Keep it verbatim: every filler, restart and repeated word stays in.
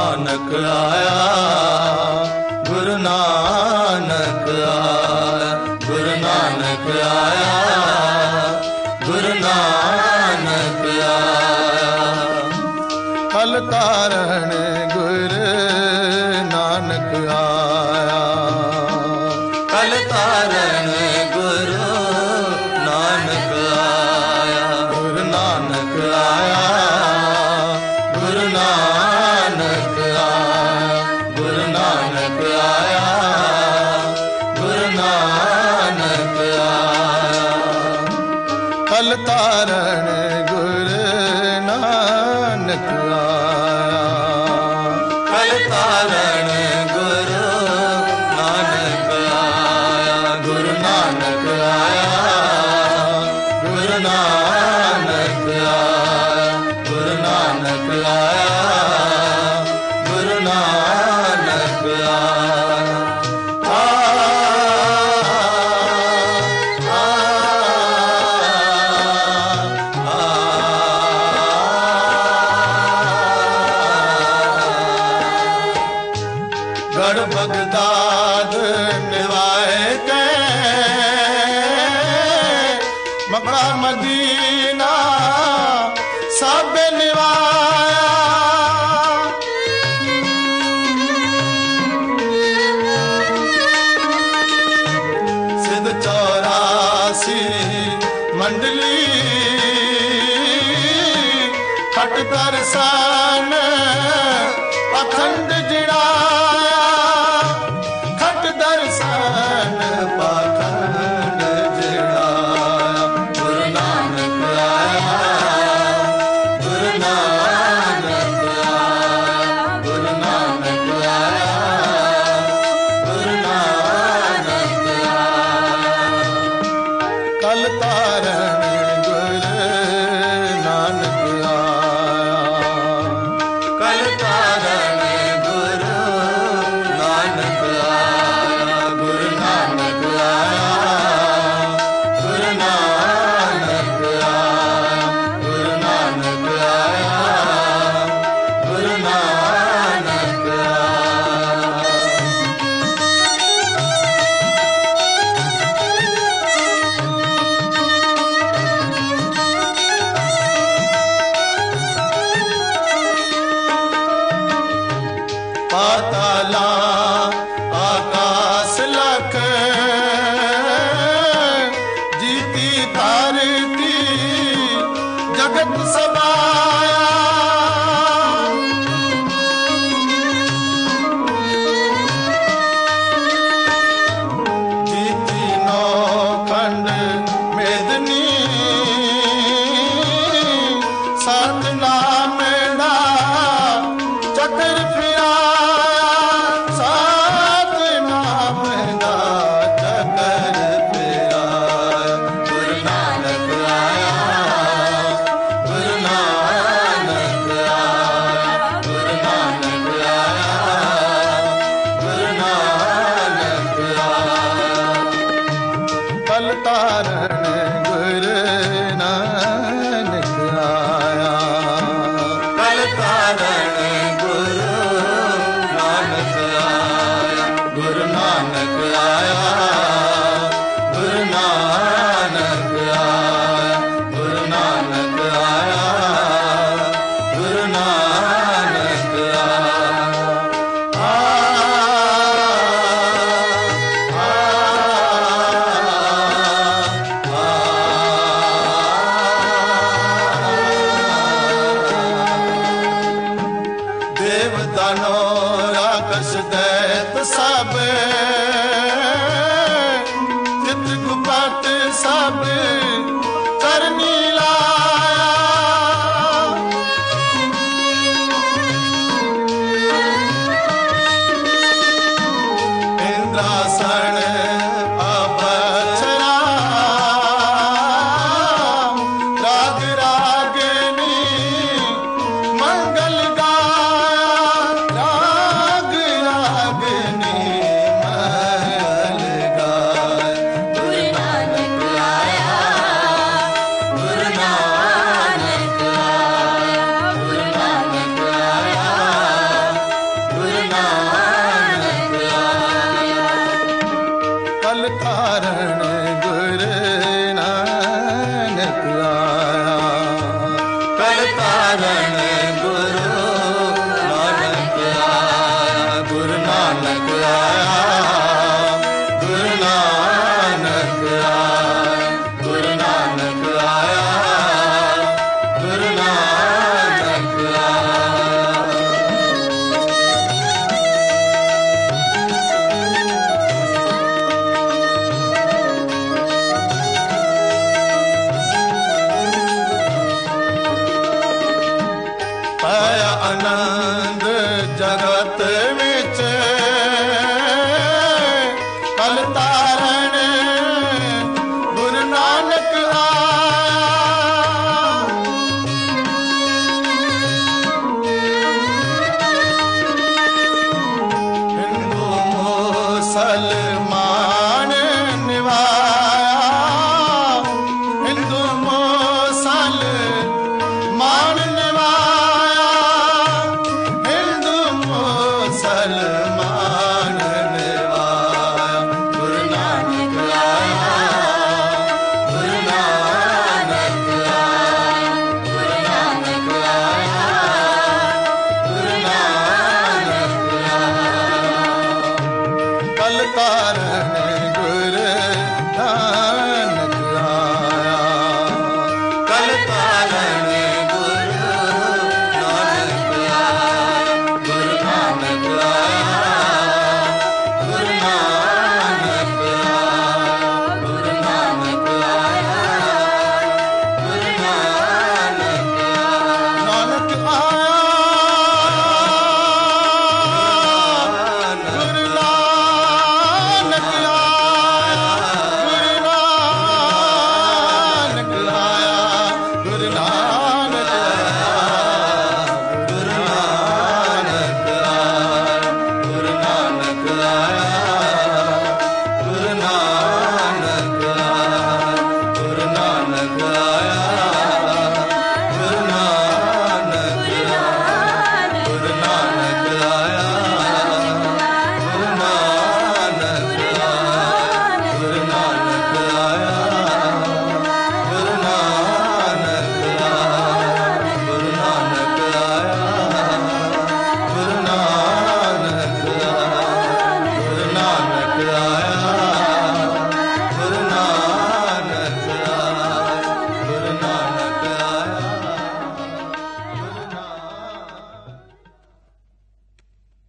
नानक आया, गुरु नानक आया, गुरु नानक आया, गुरु नानक आया। फल तारण गुरु नानक आया, फल तारण गुरु नानक आया, गुरु नानक आया, गुरु नानक आया, गुरु नानक आया, गुरु नानक आया। फल तारण गुरु नानक आया, फल तारण गुरु नानक आया, गुरु नानक आया, गुरु नानक आया, गुरु नानक आया, गुरु नानक आया। आ, आ, आ, गढ़ बगदाद निवाए के मकड़ा मदीना सब निवाया। सिद्ध चौरासी मंडली खट दर्शन अखंड जिड़ाया, खट दर्शन पाखंड जिड़ाया। गुरु नानक आया, गुरु नानक आया, गुरु नानक आया, गुरु नानक आया। कल तारण गुरु नानक आया, कल तारण गुरु नानक आया, गुरु नानक आया, गुरु नानक आया, गुरु नानक आया, गुरु नानक आया। पाताला आकाश लख जीती धरती जगत समाया। जीती नौ खंड मेदनी सात नामेड़ा चक्र फिराया, सात नामेड़ा चक्र फिराया। गुरु नानक आया, गुरु नानक आया, गुरु नानक आया, गुरु नानक आया। फल तारण गुरु नानक आया, फल तारण गुरु नानक आया, गुरु नानक आया, गुरु नानक आया, गुरु नानक आया, गुरु नानक आया। आ, आ, आ, देव दानो राक्षस दैत सब